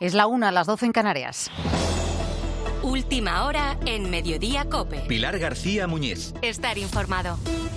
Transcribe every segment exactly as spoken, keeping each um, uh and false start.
Es la una, a las doce en Canarias. Última hora en Mediodía COPE. Pilar García Muñiz. Estar informado.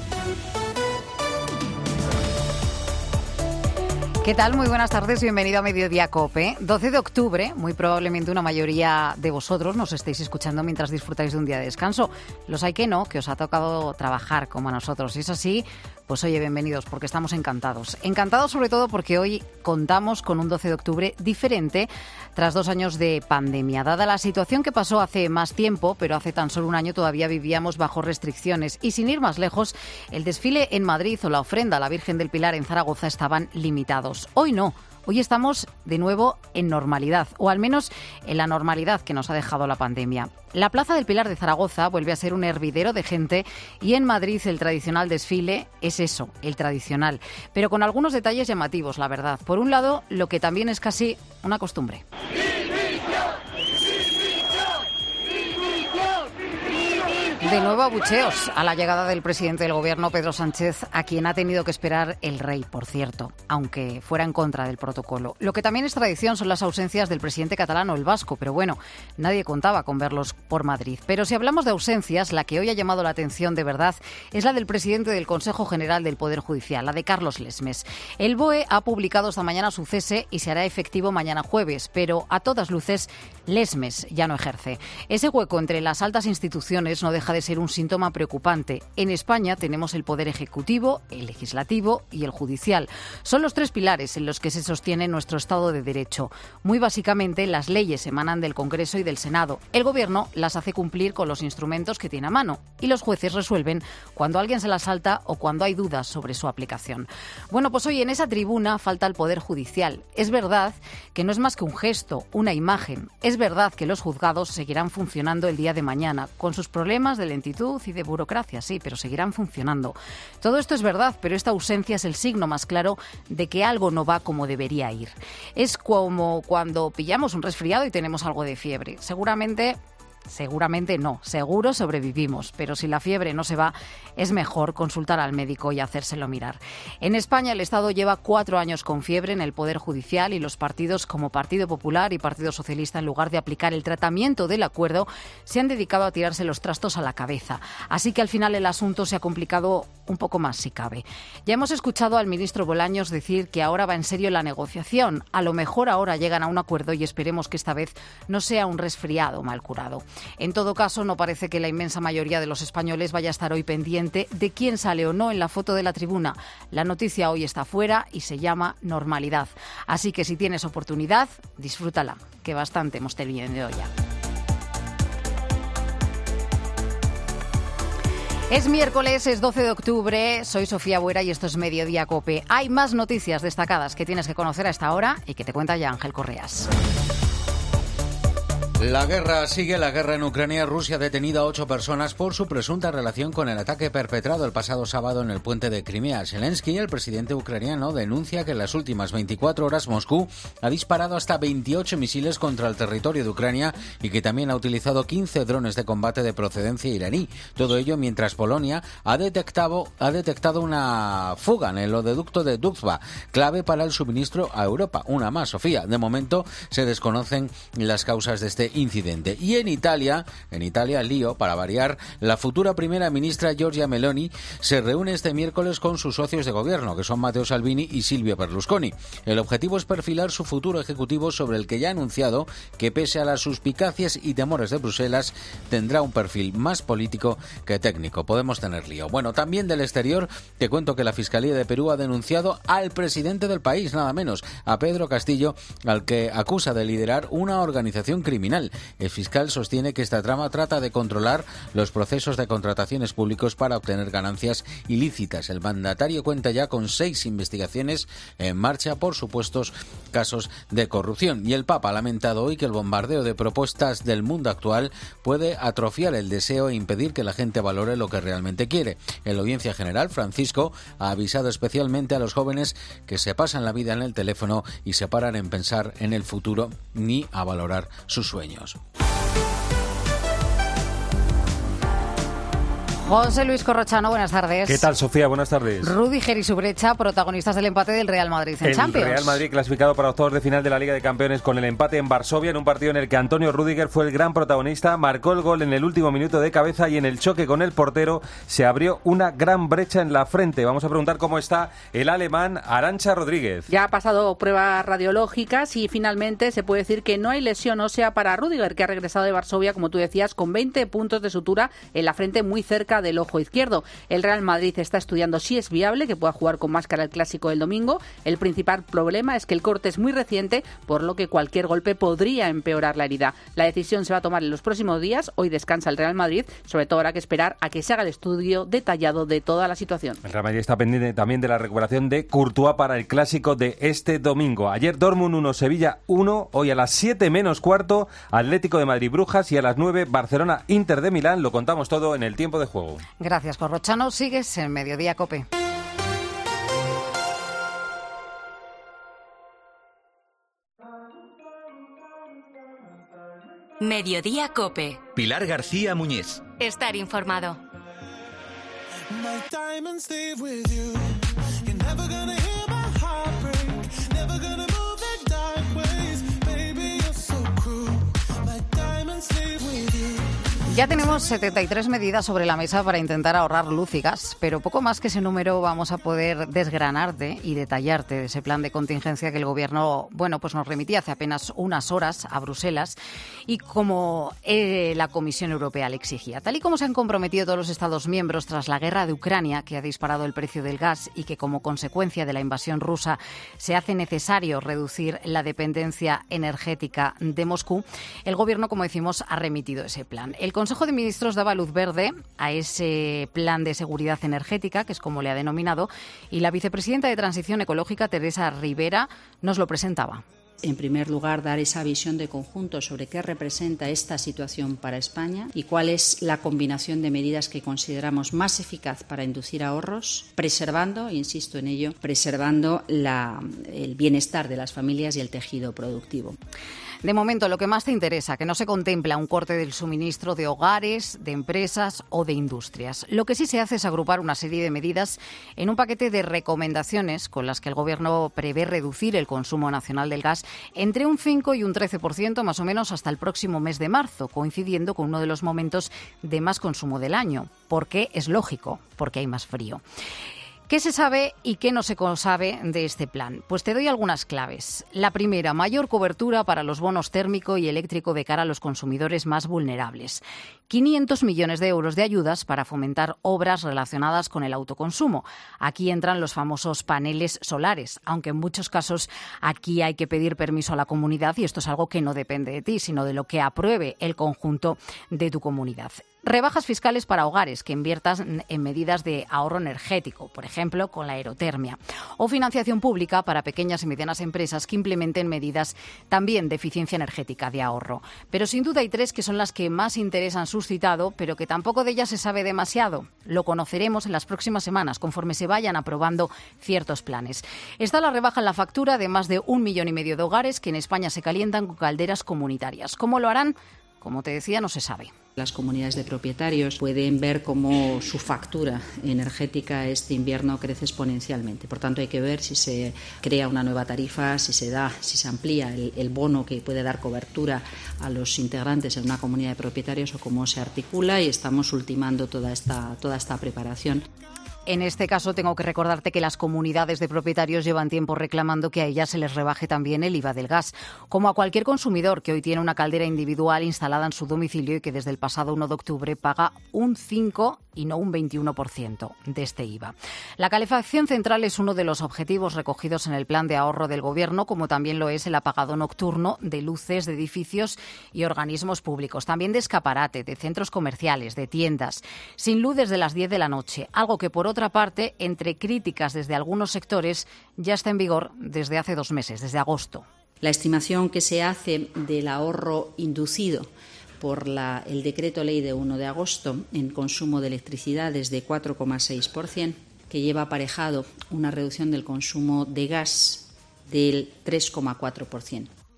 ¿Qué tal? Muy buenas tardes, bienvenido a Mediodía COPE. doce de octubre, muy probablemente una mayoría de vosotros nos estéis escuchando mientras disfrutáis de un día de descanso. Los hay que no, que os ha tocado trabajar como a nosotros. Si es así, pues oye, bienvenidos, porque estamos encantados. Encantados sobre todo porque hoy contamos con un doce de octubre diferente tras dos años de pandemia. Dada la situación que pasó hace más tiempo, pero hace tan solo un año todavía vivíamos bajo restricciones. Y sin ir más lejos, el desfile en Madrid o la ofrenda a la Virgen del Pilar en Zaragoza estaban limitados. Hoy no. Hoy estamos de nuevo en normalidad, o al menos en la normalidad que nos ha dejado la pandemia. La Plaza del Pilar de Zaragoza vuelve a ser un hervidero de gente y en Madrid el tradicional desfile es eso, el tradicional, pero con algunos detalles llamativos, la verdad. Por un lado, lo que también es casi una costumbre. De nuevo abucheos a la llegada del presidente del Gobierno, Pedro Sánchez, a quien ha tenido que esperar el rey, por cierto, aunque fuera en contra del protocolo. Lo que también es tradición son las ausencias del presidente catalán o el vasco, pero bueno, nadie contaba con verlos por Madrid. Pero si hablamos de ausencias, la que hoy ha llamado la atención de verdad es la del presidente del Consejo General del Poder Judicial, la de Carlos Lesmes. El B O E ha publicado esta mañana su cese y se hará efectivo mañana jueves, pero a todas luces Lesmes ya no ejerce. Ese hueco entre las altas instituciones no deja de ser un síntoma preocupante. En España tenemos el Poder Ejecutivo, el Legislativo y el Judicial. Son los tres pilares en los que se sostiene nuestro Estado de Derecho. Muy básicamente, las leyes emanan del Congreso y del Senado. El Gobierno las hace cumplir con los instrumentos que tiene a mano y los jueces resuelven cuando alguien se las salta o cuando hay dudas sobre su aplicación. Bueno, pues hoy en esa tribuna falta el Poder Judicial. Es verdad que no es más que un gesto, una imagen. Es verdad que los juzgados seguirán funcionando el día de mañana, con sus problemas de lentitud y de burocracia, sí, pero seguirán funcionando. Todo esto es verdad, pero esta ausencia es el signo más claro de que algo no va como debería ir. Es como cuando pillamos un resfriado y tenemos algo de fiebre. Seguramente... Seguramente no, seguro sobrevivimos, pero si la fiebre no se va, es mejor consultar al médico y hacérselo mirar. En España el Estado lleva cuatro años con fiebre en el Poder Judicial y los partidos como Partido Popular y Partido Socialista, en lugar de aplicar el tratamiento del acuerdo, se han dedicado a tirarse los trastos a la cabeza. Así que al final el asunto se ha complicado un poco más si cabe. Ya hemos escuchado al ministro Bolaños decir que ahora va en serio la negociación. A lo mejor ahora llegan a un acuerdo y esperemos que esta vez no sea un resfriado mal curado. En todo caso, no parece que la inmensa mayoría de los españoles vaya a estar hoy pendiente de quién sale o no en la foto de la tribuna. La noticia hoy está fuera y se llama normalidad. Así que si tienes oportunidad, disfrútala, que bastante hemos tenido ya. Es miércoles, es doce de octubre, soy Sofía Buera y esto es Mediodía COPE. Hay más noticias destacadas que tienes que conocer a esta hora y que te cuenta ya Ángel Correas. La guerra sigue, la guerra en Ucrania. Rusia ha detenido a ocho personas por su presunta relación con el ataque perpetrado el pasado sábado en el puente de Crimea. Zelensky, el presidente ucraniano, denuncia que en las últimas veinticuatro horas Moscú ha disparado hasta veintiocho misiles contra el territorio de Ucrania y que también ha utilizado quince drones de combate de procedencia iraní. Todo ello mientras Polonia ha detectado, ha detectado una fuga en el oleoducto de Duzba, clave para el suministro a Europa. Una más, Sofía. De momento se desconocen las causas de este incidente. Y en Italia, en Italia, lío, para variar, la futura primera ministra Giorgia Meloni se reúne este miércoles con sus socios de gobierno, que son Matteo Salvini y Silvio Berlusconi. El objetivo es perfilar su futuro ejecutivo, sobre el que ya ha anunciado que, pese a las suspicacias y temores de Bruselas, tendrá un perfil más político que técnico. Podemos tener lío. Bueno, también del exterior, te cuento que la Fiscalía de Perú ha denunciado al presidente del país, nada menos, a Pedro Castillo, al que acusa de liderar una organización criminal. El fiscal sostiene que esta trama trata de controlar los procesos de contrataciones públicos para obtener ganancias ilícitas. El mandatario cuenta ya con seis investigaciones en marcha por supuestos casos de corrupción. Y el Papa ha lamentado hoy que el bombardeo de propuestas del mundo actual puede atrofiar el deseo e impedir que la gente valore lo que realmente quiere. En la audiencia general, Francisco ha avisado especialmente a los jóvenes que se pasan la vida en el teléfono y se paran en pensar en el futuro ni a valorar sus sueños. José Luis Corrochano, buenas tardes. ¿Qué tal, Sofía? Buenas tardes. Rüdiger y su brecha, protagonistas del empate del Real Madrid en el Champions. El Real Madrid clasificado para octavos de final de la Liga de Campeones con el empate en Varsovia, en un partido en el que Antonio Rüdiger fue el gran protagonista, marcó el gol en el último minuto de cabeza y en el choque con el portero se abrió una gran brecha en la frente. Vamos a preguntar cómo está el alemán Arantxa Rodríguez. Ya ha pasado pruebas radiológicas y finalmente se puede decir que no hay lesión ósea para Rüdiger, que ha regresado de Varsovia, como tú decías, con veinte puntos de sutura en la frente muy cerca del ojo izquierdo. El Real Madrid está estudiando si es viable que pueda jugar con máscara el clásico del domingo. El principal problema es que el corte es muy reciente, por lo que cualquier golpe podría empeorar la herida. La decisión se va a tomar en los próximos días. Hoy descansa el Real Madrid, sobre todo habrá que esperar a que se haga el estudio detallado de toda la situación. El Real Madrid está pendiente también de la recuperación de Courtois para el clásico de este domingo. Ayer Dortmund uno, Sevilla uno, hoy a las siete menos cuarto, Atlético de Madrid Brujas y a las nueve Barcelona Inter de Milán. Lo contamos todo en el tiempo de juego. Gracias, Corrochano. Sigues en Mediodía COPE. Mediodía COPE. Pilar García Muñiz. Estar informado. Ya tenemos setenta y tres medidas sobre la mesa para intentar ahorrar luz y gas, pero poco más que ese número vamos a poder desgranarte y detallarte de ese plan de contingencia que el Gobierno, bueno, pues nos remitía hace apenas unas horas a Bruselas y como eh, la Comisión Europea le exigía. Tal y como se han comprometido todos los Estados miembros tras la guerra de Ucrania, que ha disparado el precio del gas y que como consecuencia de la invasión rusa se hace necesario reducir la dependencia energética de Moscú, el Gobierno, como decimos, ha remitido ese plan. El El Consejo de Ministros daba luz verde a ese plan de seguridad energética, que es como le ha denominado, y la vicepresidenta de Transición Ecológica, Teresa Ribera, nos lo presentaba. En primer lugar, dar esa visión de conjunto sobre qué representa esta situación para España y cuál es la combinación de medidas que consideramos más eficaz para inducir ahorros, preservando, insisto en ello, preservando la, el bienestar de las familias y el tejido productivo. De momento, lo que más te interesa, que no se contempla un corte del suministro de hogares, de empresas o de industrias. Lo que sí se hace es agrupar una serie de medidas en un paquete de recomendaciones con las que el Gobierno prevé reducir el consumo nacional del gas entre un cinco y un trece por ciento más o menos hasta el próximo mes de marzo, coincidiendo con uno de los momentos de más consumo del año. Porque es lógico, porque hay más frío. ¿Qué se sabe y qué no se sabe de este plan? Pues te doy algunas claves. La primera, mayor cobertura para los bonos térmico y eléctrico de cara a los consumidores más vulnerables. quinientos millones de euros de ayudas para fomentar obras relacionadas con el autoconsumo. Aquí entran los famosos paneles solares, aunque en muchos casos aquí hay que pedir permiso a la comunidad y esto es algo que no depende de ti, sino de lo que apruebe el conjunto de tu comunidad. Rebajas fiscales para hogares que inviertan en medidas de ahorro energético, por ejemplo, con la aerotermia. O financiación pública para pequeñas y medianas empresas que implementen medidas también de eficiencia energética, de ahorro. Pero sin duda hay tres que son las que más interés han suscitado, pero que tampoco de ellas se sabe demasiado. Lo conoceremos en las próximas semanas, conforme se vayan aprobando ciertos planes. Está la rebaja en la factura de más de un millón y medio de hogares que en España se calientan con calderas comunitarias. ¿Cómo lo harán? Como te decía, no se sabe. Las comunidades de propietarios pueden ver cómo su factura energética este invierno crece exponencialmente. Por tanto, hay que ver si se crea una nueva tarifa, si se da, si se amplía el, el bono que puede dar cobertura a los integrantes en una comunidad de propietarios o cómo se articula, y estamos ultimando toda esta, toda esta preparación. En este caso tengo que recordarte que las comunidades de propietarios llevan tiempo reclamando que a ellas se les rebaje también el I V A del gas, como a cualquier consumidor que hoy tiene una caldera individual instalada en su domicilio y que desde el pasado uno de octubre paga un cinco y no un veintiuno por ciento de este I V A. La calefacción central es uno de los objetivos recogidos en el plan de ahorro del Gobierno, como también lo es el apagado nocturno de luces de edificios y organismos públicos, también de escaparate, de centros comerciales, de tiendas, sin luz desde las diez de la noche, algo que por otra parte, entre críticas desde algunos sectores, ya está en vigor desde hace dos meses, desde agosto. La estimación que se hace del ahorro inducido por la, el decreto ley de uno de agosto en consumo de electricidad es de cuatro coma seis por ciento, que lleva aparejado una reducción del consumo de gas del tres coma cuatro por ciento.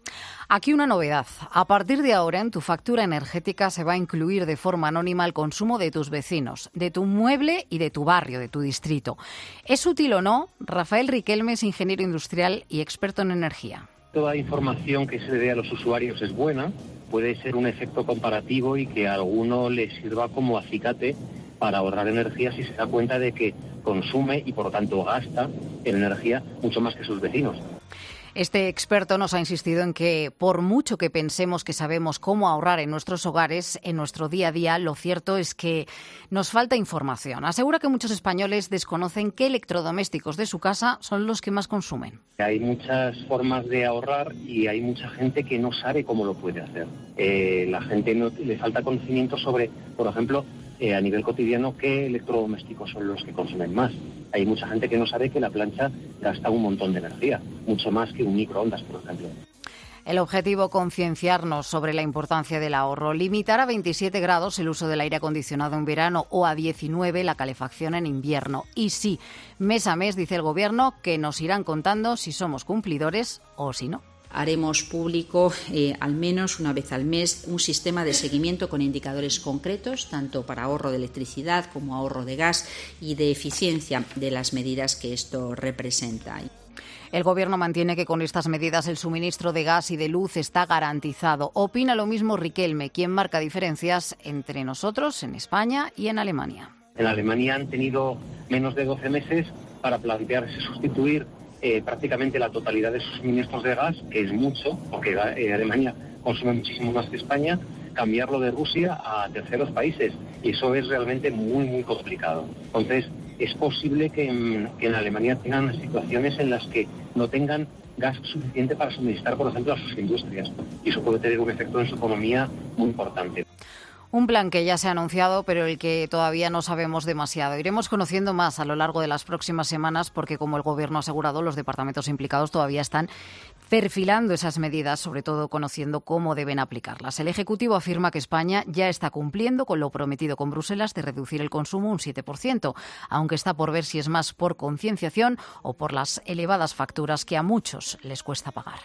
Aquí una novedad. A partir de ahora, en tu factura energética se va a incluir de forma anónima el consumo de tus vecinos, de tu mueble y de tu barrio, de tu distrito. ¿Es útil o no? Rafael Riquelme es ingeniero industrial y experto en energía. Toda información que se dé a los usuarios es buena. Puede ser un efecto comparativo y que a alguno le sirva como acicate para ahorrar energía si se da cuenta de que consume y por lo tanto gasta en energía mucho más que sus vecinos. Este experto nos ha insistido en que, por mucho que pensemos que sabemos cómo ahorrar en nuestros hogares, en nuestro día a día, lo cierto es que nos falta información. Asegura que muchos españoles desconocen qué electrodomésticos de su casa son los que más consumen. Hay muchas formas de ahorrar y hay mucha gente que no sabe cómo lo puede hacer. Eh, la gente no, le falta conocimiento sobre, por ejemplo, eh, a nivel cotidiano, qué electrodomésticos son los que consumen más. Hay mucha gente que no sabe que la plancha gasta un montón de energía, mucho más que un microondas, por ejemplo. El objetivo, concienciarnos sobre la importancia del ahorro, limitar a veintisiete grados el uso del aire acondicionado en verano o a diecinueve la calefacción en invierno. Y sí, mes a mes dice el Gobierno que nos irán contando si somos cumplidores o si no. Haremos público eh, al menos una vez al mes un sistema de seguimiento con indicadores concretos, tanto para ahorro de electricidad como ahorro de gas y de eficiencia de las medidas que esto representa. El Gobierno mantiene que con estas medidas el suministro de gas y de luz está garantizado. Opina lo mismo Riquelme, quien marca diferencias entre nosotros en España y en Alemania. En Alemania han tenido menos de doce meses para plantearse sustituir Eh, prácticamente la totalidad de sus suministros de gas, que es mucho, porque eh, Alemania consume muchísimo más que España, cambiarlo de Rusia a terceros países. Y eso es realmente muy, muy complicado. Entonces, es posible que en, que en Alemania tengan situaciones en las que no tengan gas suficiente para suministrar, por ejemplo, a sus industrias. Y eso puede tener un efecto en su economía muy importante. Un plan que ya se ha anunciado, pero el que todavía no sabemos demasiado. Iremos conociendo más a lo largo de las próximas semanas porque, como el Gobierno ha asegurado, los departamentos implicados todavía están perfilando esas medidas, sobre todo conociendo cómo deben aplicarlas. El Ejecutivo afirma que España ya está cumpliendo con lo prometido con Bruselas de reducir el consumo un siete por ciento, aunque está por ver si es más por concienciación o por las elevadas facturas que a muchos les cuesta pagar.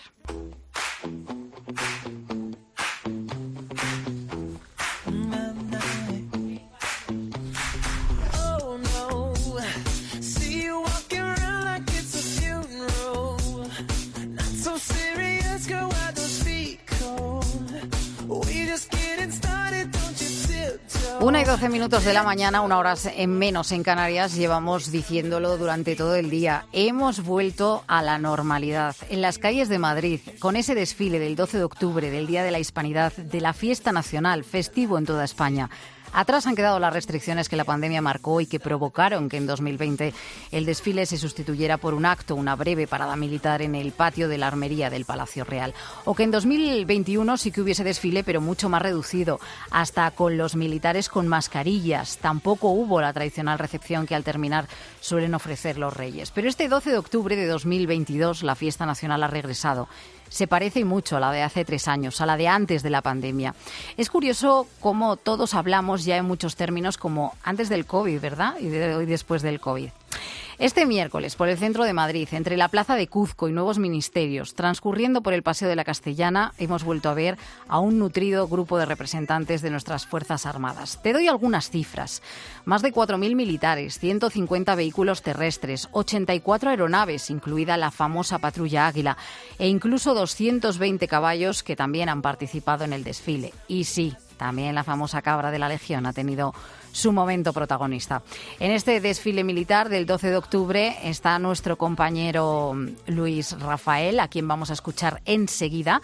Una y doce minutos de la mañana, una hora en menos en Canarias, llevamos diciéndolo durante todo el día. Hemos vuelto a la normalidad. En las calles de Madrid, con ese desfile del doce de octubre, del Día de la Hispanidad, de la fiesta nacional, festivo en toda España. Atrás han quedado las restricciones que la pandemia marcó y que provocaron que en dos mil veinte el desfile se sustituyera por un acto, una breve parada militar en el patio de la Armería del Palacio Real. O que en dos mil veintiuno sí que hubiese desfile, pero mucho más reducido, hasta con los militares con mascarillas. Tampoco hubo la tradicional recepción que al terminar suelen ofrecer los reyes. Pero este doce de octubre de dos mil veintidós la fiesta nacional ha regresado. Se parece mucho a la de hace tres años, a la de antes de la pandemia. Es curioso cómo todos hablamos ya en muchos términos como antes del COVID, ¿verdad? Y, de, y después del COVID. Este miércoles, por el centro de Madrid, entre la Plaza de Cuzco y Nuevos Ministerios, transcurriendo por el Paseo de la Castellana, hemos vuelto a ver a un nutrido grupo de representantes de nuestras Fuerzas Armadas. Te doy algunas cifras. Más de cuatro mil militares, ciento cincuenta vehículos terrestres, ochenta y cuatro aeronaves, incluida la famosa Patrulla Águila, e incluso doscientos veinte caballos que también han participado en el desfile. Y sí, también la famosa cabra de la Legión ha tenido su momento protagonista. En este desfile militar del doce de octubre está nuestro compañero Luis Rafael, a quien vamos a escuchar enseguida,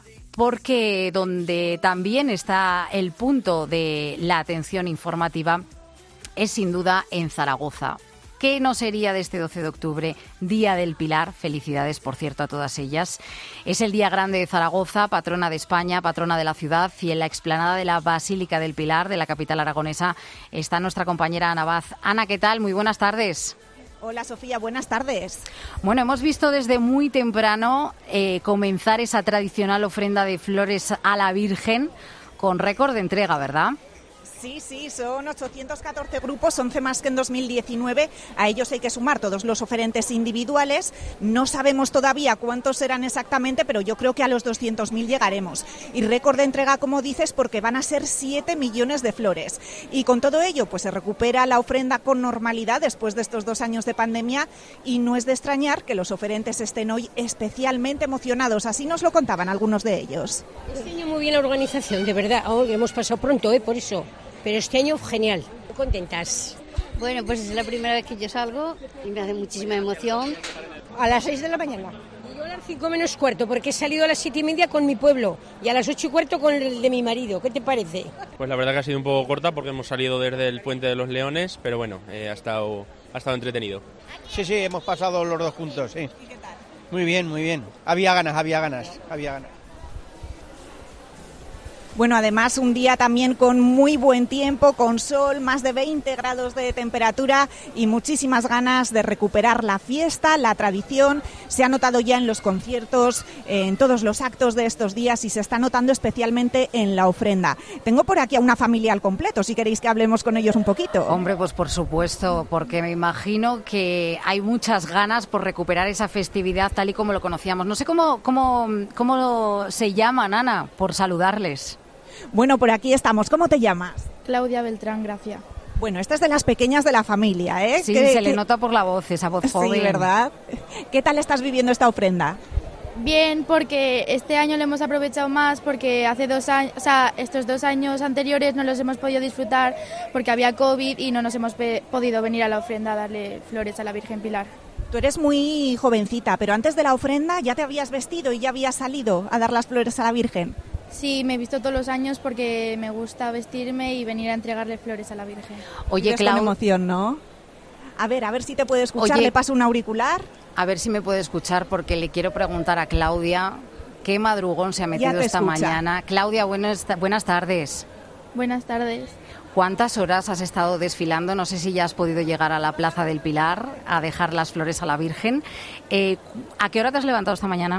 porque donde también está el punto de la atención informativa es sin duda en Zaragoza. ¿Qué no sería de este doce de octubre, Día del Pilar? Felicidades, por cierto, a todas ellas. Es el día grande de Zaragoza, patrona de España, patrona de la ciudad, y en la explanada de la Basílica del Pilar, de la capital aragonesa, está nuestra compañera Ana Baz. Ana, ¿qué tal? Muy buenas tardes. Hola, Sofía, buenas tardes. Bueno, hemos visto desde muy temprano eh, comenzar esa tradicional ofrenda de flores a la Virgen con récord de entrega, ¿verdad? Sí, sí, son ochocientos catorce grupos, once más que en dos mil diecinueve. A ellos hay que sumar todos los oferentes individuales. No sabemos todavía cuántos serán exactamente, pero yo creo que a los doscientos mil llegaremos. Y récord de entrega, como dices, porque van a ser siete millones de flores. Y con todo ello, pues se recupera la ofrenda con normalidad después de estos dos años de pandemia, y no es de extrañar que los oferentes estén hoy especialmente emocionados. Así nos lo contaban algunos de ellos. Este año muy bien la organización, de verdad. Oh, hemos pasado pronto, ¿eh? Por eso. Pero este año genial, contentas. Bueno, pues es la primera vez que yo salgo y me hace muchísima emoción. A las seis de la mañana. Yo a las cinco menos cuarto, porque he salido a las siete y media con mi pueblo y a las ocho y cuarto con el de mi marido. ¿Qué te parece? Pues la verdad que ha sido un poco corta porque hemos salido desde el Puente de los Leones, pero bueno, eh, ha estado, ha estado entretenido. Sí, sí, hemos pasado los dos juntos, sí. ¿Y qué tal? Muy bien, muy bien. Había ganas, había ganas, había ganas. Bueno, además un día también con muy buen tiempo, con sol, más de veinte grados de temperatura y muchísimas ganas de recuperar la fiesta, la tradición. Se ha notado ya en los conciertos, en todos los actos de estos días, y se está notando especialmente en la ofrenda. Tengo por aquí a una familia al completo, si queréis que hablemos con ellos un poquito. Hombre, pues por supuesto, porque me imagino que hay muchas ganas por recuperar esa festividad tal y como lo conocíamos. No sé cómo, cómo, cómo se llaman, Ana, por saludarles. Bueno, por aquí estamos. ¿Cómo te llamas? Claudia Beltrán Gracia. Bueno, esta es de las pequeñas de la familia, ¿eh? Sí, ¿Qué, se qué... le nota por la voz, esa voz joven. Sí, ¿verdad? ¿Qué tal estás viviendo esta ofrenda? Bien, porque este año lo hemos aprovechado más, porque hace dos años, o sea, estos dos años anteriores no los hemos podido disfrutar porque había COVID y no nos hemos pe- podido venir a la ofrenda a darle flores a la Virgen Pilar. Tú eres muy jovencita, pero antes de la ofrenda ya te habías vestido y ya habías salido a dar las flores a la Virgen. Sí, me he visto todos los años porque me gusta vestirme y venir a entregarle flores a la Virgen. Oye, Clau... con emoción, ¿no? A ver, a ver si te puede escuchar. Oye, le paso un auricular. A ver si me puede escuchar, porque le quiero preguntar a Claudia qué madrugón se ha metido esta escucha. mañana. Claudia, buenas, buenas tardes. Buenas tardes. ¿Cuántas horas has estado desfilando? No sé si ya has podido llegar a la Plaza del Pilar a dejar las flores a la Virgen. Eh, ¿A qué hora te has levantado esta mañana?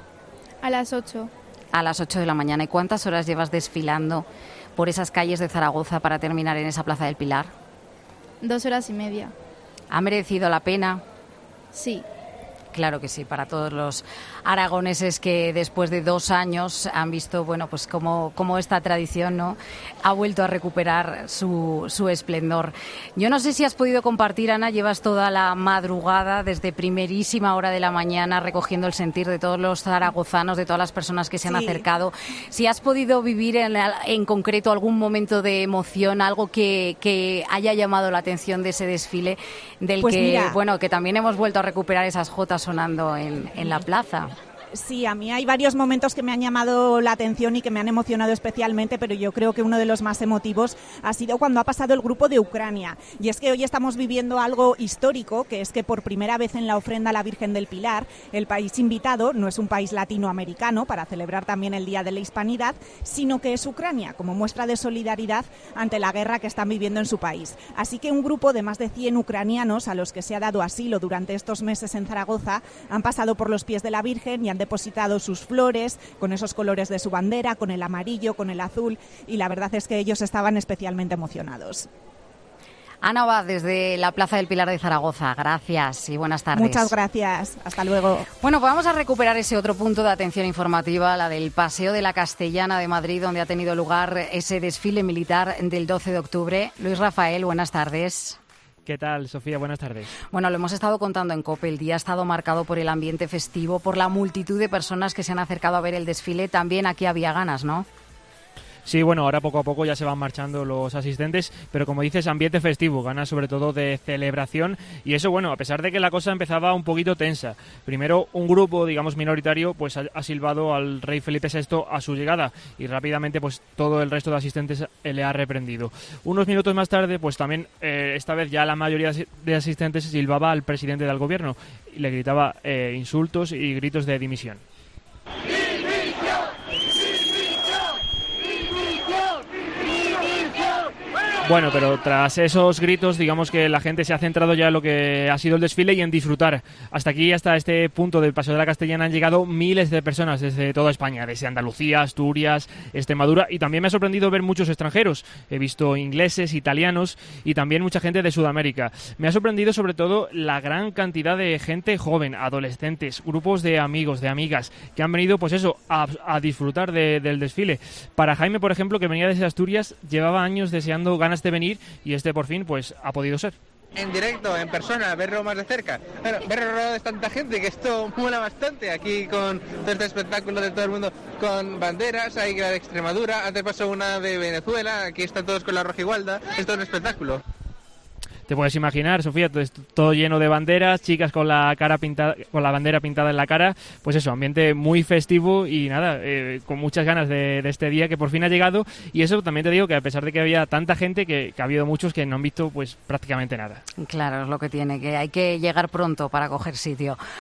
A las ocho. A las ocho de la mañana. ¿Y cuántas horas llevas desfilando por esas calles de Zaragoza para terminar en esa Plaza del Pilar? Dos horas y media. ¿Ha merecido la pena? Sí. Claro que sí, para todos los aragoneses que después de dos años han visto, bueno, pues cómo, cómo esta tradición, ¿no?, ha vuelto a recuperar su, su esplendor. Yo no sé si has podido compartir, Ana, llevas toda la madrugada desde primerísima hora de la mañana recogiendo el sentir de todos los zaragozanos, de todas las personas que se han sí. acercado. Si has podido vivir en, en concreto algún momento de emoción, algo que, que haya llamado la atención de ese desfile, del pues que, mira, bueno, que también hemos vuelto a recuperar esas jotas sonando en, en la plaza. Sí, a mí hay varios momentos que me han llamado la atención y que me han emocionado especialmente, pero yo creo que uno de los más emotivos ha sido cuando ha pasado el grupo de Ucrania. Y es que hoy estamos viviendo algo histórico, que es que por primera vez en la ofrenda a la Virgen del Pilar, el país invitado no es un país latinoamericano para celebrar también el Día de la Hispanidad, sino que es Ucrania, como muestra de solidaridad ante la guerra que están viviendo en su país. Así que un grupo de más de cien ucranianos a los que se ha dado asilo durante estos meses en Zaragoza han pasado por los pies de la Virgen y han depositado sus flores con esos colores de su bandera, con el amarillo, con el azul, y la verdad es que ellos estaban especialmente emocionados. Ana va desde la Plaza del Pilar de Zaragoza. Gracias y buenas tardes. Muchas gracias. Hasta luego. Bueno, pues vamos a recuperar ese otro punto de atención informativa, la del Paseo de la Castellana de Madrid, donde ha tenido lugar ese desfile militar del doce de octubre. Luis Rafael, buenas tardes. ¿Qué tal, Sofía? Buenas tardes. Bueno, lo hemos estado contando en COPE. El día ha estado marcado por el ambiente festivo, por la multitud de personas que se han acercado a ver el desfile. También aquí había ganas, ¿no? Sí, bueno, ahora poco a poco ya se van marchando los asistentes, pero como dices, ambiente festivo, ganas sobre todo de celebración, y eso, bueno, a pesar de que la cosa empezaba un poquito tensa. Primero, un grupo, digamos, minoritario, pues ha, ha silbado al rey Felipe sexto a su llegada, y rápidamente, pues todo el resto de asistentes le ha reprendido. Unos minutos más tarde, pues también, eh, esta vez ya la mayoría de asistentes silbaba al presidente del gobierno, y le gritaba eh, insultos y gritos de dimisión. Bueno, pero tras esos gritos, digamos que la gente se ha centrado ya en lo que ha sido el desfile y en disfrutar. Hasta aquí, hasta este punto del Paseo de la Castellana, han llegado miles de personas desde toda España, desde Andalucía, Asturias, Extremadura, y también me ha sorprendido ver muchos extranjeros. He visto ingleses, italianos y también mucha gente de Sudamérica. Me ha sorprendido sobre todo la gran cantidad de gente joven, adolescentes, grupos de amigos, de amigas, que han venido, pues eso, a, a disfrutar de, del desfile. Para Jaime, por ejemplo, que venía desde Asturias, llevaba años deseando ganas de venir y este por fin pues ha podido ser. En directo, en persona, verlo más de cerca. Bueno, verlo rodeado de tanta gente, que esto mola bastante. Aquí con todo este espectáculo de todo el mundo con banderas, hay la de Extremadura, antes pasó una de Venezuela, aquí están todos con la rojigualda, es todo un espectáculo. Te puedes imaginar, Sofía, todo lleno de banderas, chicas con la cara pintada, con la bandera pintada en la cara, pues eso, ambiente muy festivo y nada, eh, con muchas ganas de, de este día que por fin ha llegado. Y eso también te digo que a pesar de que había tanta gente, que, que ha habido muchos que no han visto pues prácticamente nada. Claro, es lo que tiene, que hay que llegar pronto para coger sitio.